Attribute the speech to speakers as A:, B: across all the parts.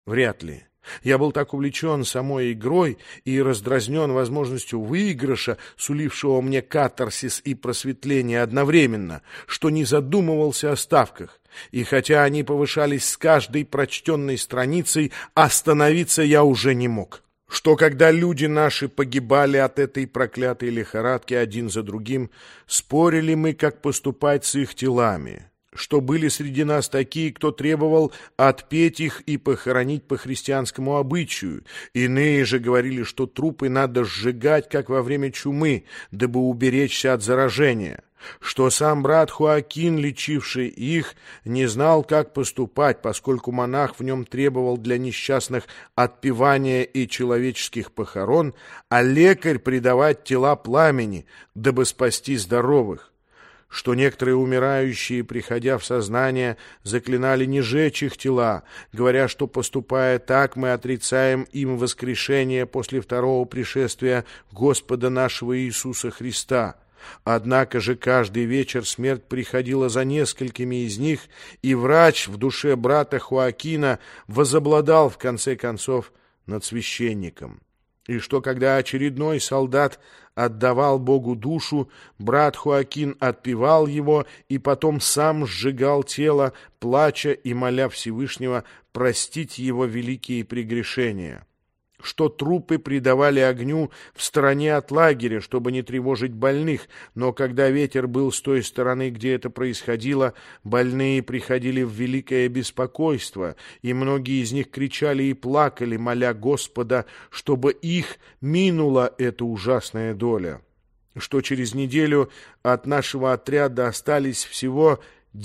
A: Вряд ли. Я был так увлечен самой игрой и раздразнен возможностью выигрыша, сулившего мне катарсис и просветление одновременно, что не задумывался о ставках. И хотя они повышались с каждой прочтенной страницей, остановиться я уже не мог. Что когда люди наши погибали от этой проклятой лихорадки один за другим, спорили мы, как поступать с их телами. Что были среди нас такие, кто требовал отпеть их и похоронить по христианскому обычаю. Иные же говорили, что трупы надо сжигать, как во время чумы, дабы уберечься от заражения. Что сам брат Хоакин, лечивший их, не знал, как поступать, поскольку монах в нем требовал для несчастных отпевания и человеческих похорон, а лекарь предавать тела пламени, дабы спасти здоровых. Что некоторые умирающие, приходя в сознание, заклинали не жечь их тела, говоря, что, поступая так, мы отрицаем им воскрешение после второго пришествия Господа нашего Иисуса Христа. Однако же каждый вечер смерть приходила за несколькими из них, и врач в душе брата Хоакина возобладал, в конце концов, над священником. И что, когда очередной солдат отдавал Богу душу, брат Хоакин отпевал его и потом сам сжигал тело, плача и моля Всевышнего простить его великие прегрешения. Что трупы предавали огню в стороне от лагеря, чтобы не тревожить больных, но когда ветер был с той стороны, где это происходило, больные приходили в великое беспокойство, и многие из них кричали и плакали, моля Господа, чтобы их минула эта ужасная доля. Что через неделю от нашего отряда остались всего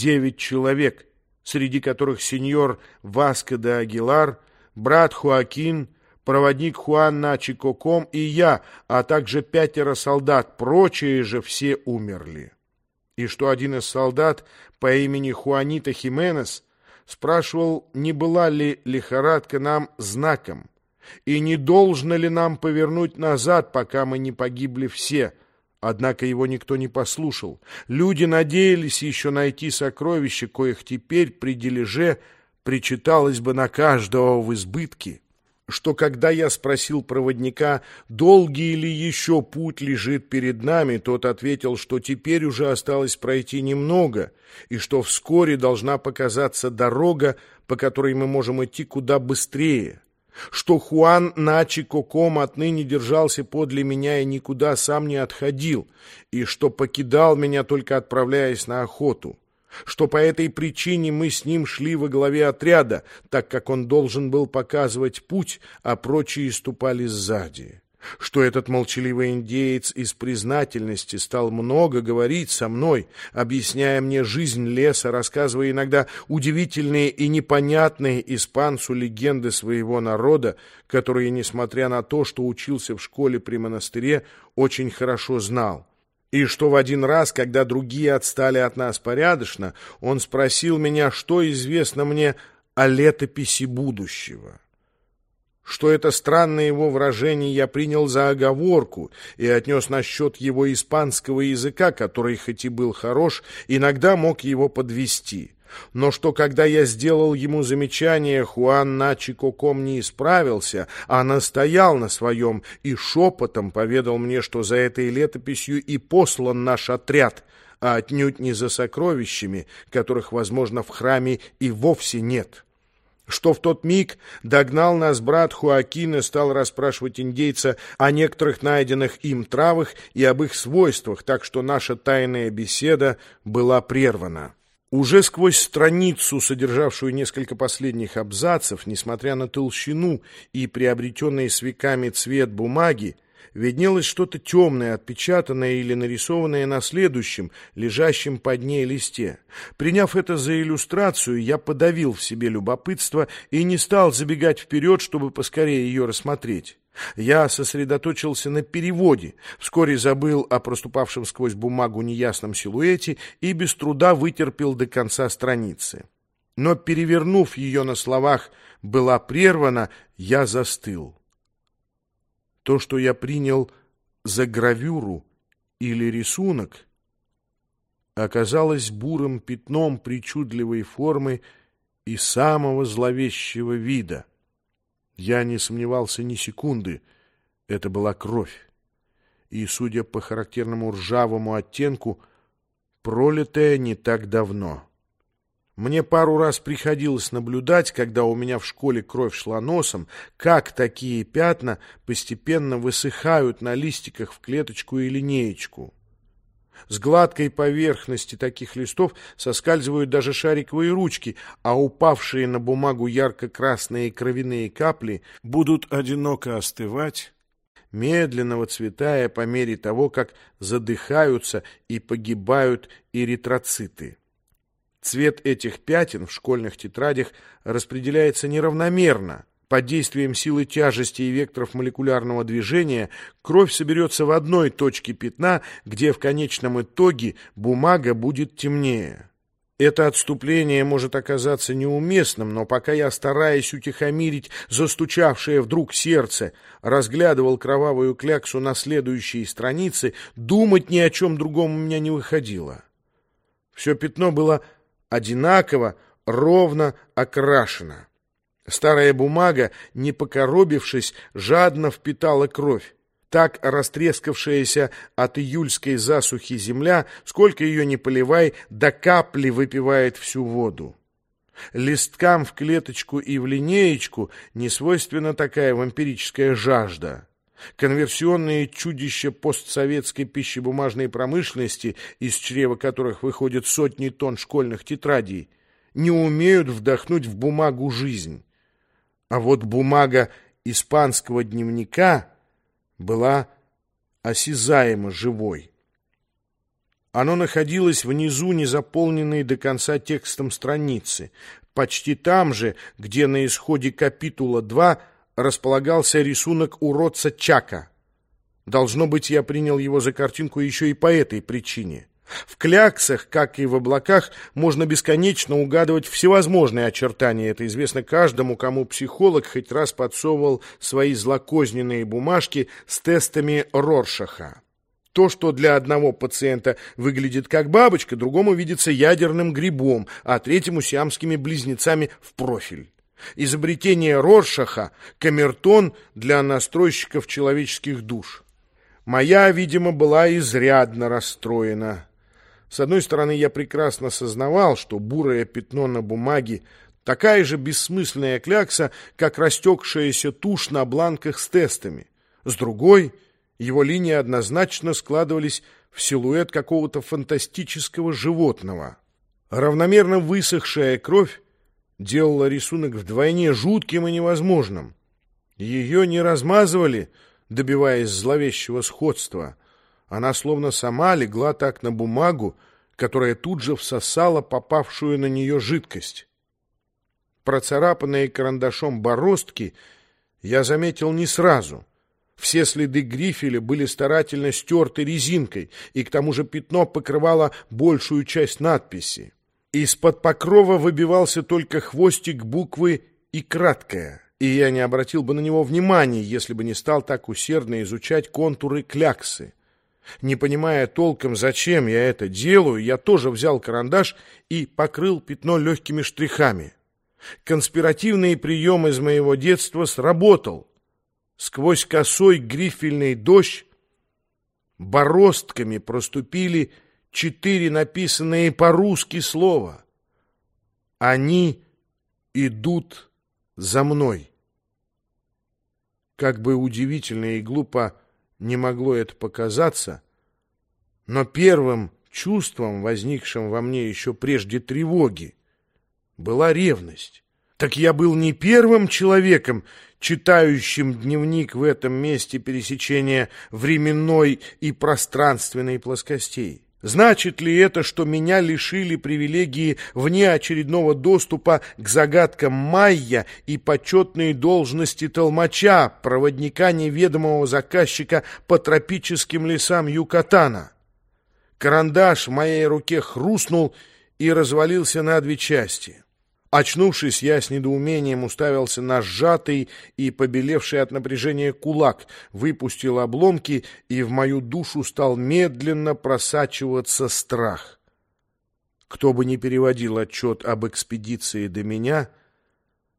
A: 9 человек, среди которых сеньор Васко де Агилар, брат Хоакин, проводник Хуан Начи Коком и я, а также 5 солдат, прочие же все умерли. И что один из солдат по имени Хуанита Хименес спрашивал, не была ли лихорадка нам знаком, и не должно ли нам повернуть назад, пока мы не погибли все. Однако его никто не послушал. Люди надеялись еще найти сокровища, коих теперь при дележе причиталось бы на каждого в избытке. Что когда я спросил проводника, долгий ли еще путь лежит перед нами, тот ответил, что теперь уже осталось пройти немного, и что вскоре должна показаться дорога, по которой мы можем идти куда быстрее. Что Хуан Начи Коком отныне держался подле меня и никуда сам не отходил, и что покидал меня, только отправляясь на охоту. Что по этой причине мы с ним шли во главе отряда, так как он должен был показывать путь, а прочие ступали сзади. Что этот молчаливый индеец из признательности стал много говорить со мной, объясняя мне жизнь леса, рассказывая иногда удивительные и непонятные испанцу легенды своего народа, которые, несмотря на то, что учился в школе при монастыре, очень хорошо знал. И что в один раз, когда другие отстали от нас порядочно, он спросил меня, что известно мне о летописи будущего. Что это странное его выражение я принял за оговорку и отнес насчет его испанского языка, который, хоть и был хорош, иногда мог его подвести. Но что, когда я сделал ему замечание, Хуан Начи Коком не исправился, а настоял на своем и шепотом поведал мне, что за этой летописью и послан наш отряд, а отнюдь не за сокровищами, которых, возможно, в храме и вовсе нет. Что в тот миг догнал нас брат Хоакин и стал расспрашивать индейца о некоторых найденных им травах и об их свойствах, так что наша тайная беседа была прервана. Уже сквозь страницу, содержавшую несколько последних абзацев, несмотря на толщину и приобретенный с веками цвет бумаги, виднелось что-то темное, отпечатанное или нарисованное на следующем, лежащем под ней листе. Приняв это за иллюстрацию, я подавил в себе любопытство и не стал забегать вперед, чтобы поскорее ее рассмотреть. Я сосредоточился на переводе, вскоре забыл о проступавшем сквозь бумагу неясном силуэте и без труда вытерпел до конца страницы. Но, перевернув ее на словах «была прервана», я застыл. То, что я принял за гравюру или рисунок, оказалось бурым пятном причудливой формы и самого зловещего вида. Я не сомневался ни секунды. Это была кровь. И, судя по характерному ржавому оттенку, пролитая не так давно. Мне пару раз приходилось наблюдать, когда у меня в школе кровь шла носом, как такие пятна постепенно высыхают на листиках в клеточку и линеечку. С гладкой поверхности таких листов соскальзывают даже шариковые ручки, а упавшие на бумагу ярко-красные кровяные капли будут одиноко остывать, медленно выцветая по мере того, как задыхаются и погибают эритроциты. Цвет этих пятен в школьных тетрадях распределяется неравномерно. Под действием силы тяжести и векторов молекулярного движения кровь соберется в одной точке пятна, где в конечном итоге бумага будет темнее. Это отступление может оказаться неуместным, но пока я, стараясь утихомирить застучавшее вдруг сердце, разглядывал кровавую кляксу на следующей странице, думать ни о чем другом у меня не выходило. Все пятно было одинаково, ровно окрашено. Старая бумага, не покоробившись, жадно впитала кровь. Так растрескавшаяся от июльской засухи земля, сколько ее ни поливай, до капли выпивает всю воду. Листкам в клеточку и в линеечку не свойственна такая вампирическая жажда. Конверсионные чудища постсоветской пищебумажной промышленности, из чрева которых выходят сотни тонн школьных тетрадей, не умеют вдохнуть в бумагу жизнь. А вот бумага испанского дневника была осязаемо живой. Оно находилось внизу незаполненной до конца текстом страницы, почти там же, где на исходе капитула 2 располагался рисунок уродца Чака. Должно быть, я принял его за картинку еще и по этой причине. В кляксах, как и в облаках, можно бесконечно угадывать всевозможные очертания. Это известно каждому, кому психолог хоть раз подсовывал свои злокозненные бумажки с тестами Роршаха. То, что для одного пациента выглядит как бабочка, другому видится ядерным грибом, а третьему сиамскими близнецами в профиль. Изобретение Роршаха — камертон для настройщиков человеческих душ. Моя, видимо, была изрядно расстроена. С одной стороны, я прекрасно сознавал, что бурое пятно на бумаге такая же бессмысленная клякса, как растекшаяся тушь на бланках с тестами. С другой, его линии однозначно складывались в силуэт какого-то фантастического животного. Равномерно высохшая кровь делала рисунок вдвойне жутким и невозможным. Ее не размазывали, добиваясь зловещего сходства. Она словно сама легла так на бумагу, которая тут же всосала попавшую на нее жидкость. Процарапанные карандашом бороздки я заметил не сразу. Все следы грифеля были старательно стерты резинкой, и к тому же пятно покрывало большую часть надписи. Из-под покрова выбивался только хвостик буквы и краткое, и я не обратил бы на него внимания, если бы не стал так усердно изучать контуры кляксы. Не понимая толком, зачем я это делаю, я тоже взял карандаш и покрыл пятно легкими штрихами. Конспиративный прием из моего детства сработал. Сквозь косой грифельный дождь бороздками проступили 4 написанные по-русски слова. Они идут за мной. Как бы удивительно и глупо не могло это показаться, но первым чувством, возникшим во мне еще прежде тревоги, была ревность. Так я был не первым человеком, читающим дневник в этом месте пересечения временной и пространственной плоскостей. Значит ли это, что меня лишили привилегии внеочередного доступа к загадкам майя и почетной должности толмача, проводника неведомого заказчика по тропическим лесам Юкатана? Карандаш в моей руке хрустнул и развалился на 2 части. Очнувшись, я с недоумением уставился на сжатый и побелевший от напряжения кулак, выпустил обломки, и в мою душу стал медленно просачиваться страх. Кто бы ни переводил отчет об экспедиции до меня,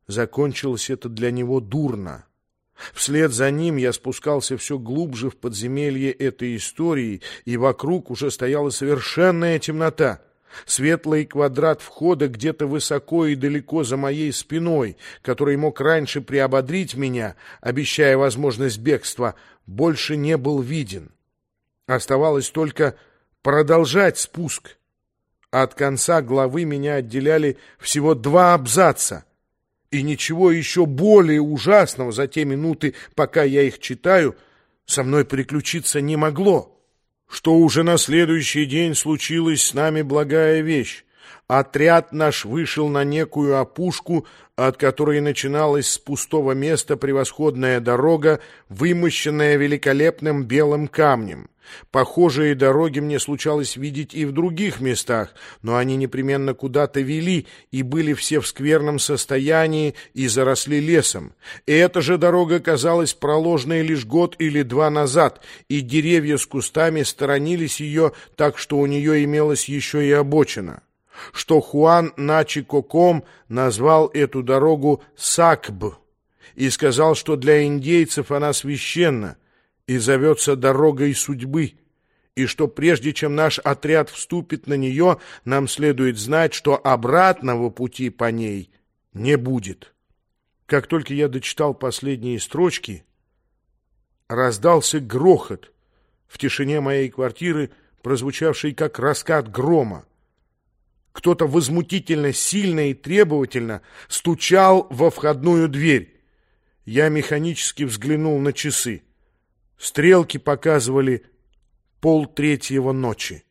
A: закончилось это для него дурно. Вслед за ним я спускался все глубже в подземелье этой истории, и вокруг уже стояла совершенная темнота. Светлый квадрат входа где-то высоко и далеко за моей спиной, который мог раньше приободрить меня, обещая возможность бегства, больше не был виден. Оставалось только продолжать спуск. От конца главы меня отделяли всего 2 абзаца. И ничего еще более ужасного за те минуты, пока я их читаю, со мной приключиться не могло. Что уже на следующий день случилась с нами благая вещь. Отряд наш вышел на некую опушку, от которой начиналась с пустого места превосходная дорога, вымощенная великолепным белым камнем. Похожие дороги мне случалось видеть и в других местах, но они непременно куда-то вели и были все в скверном состоянии и заросли лесом. И эта же дорога казалась проложенной лишь год или 2 назад, и деревья с кустами сторонились ее, так что у нее имелась еще и обочина. Что Хуан Начи-Коком назвал эту дорогу Сакб и сказал, что для индейцев она священна и зовется дорогой судьбы, и что прежде чем наш отряд вступит на нее, нам следует знать, что обратного пути по ней не будет. Как только я дочитал последние строчки, раздался грохот в тишине моей квартиры, прозвучавший как раскат грома. Кто-то возмутительно, сильно и требовательно стучал во входную дверь. Я механически взглянул на часы. Стрелки показывали 2:30 ночи.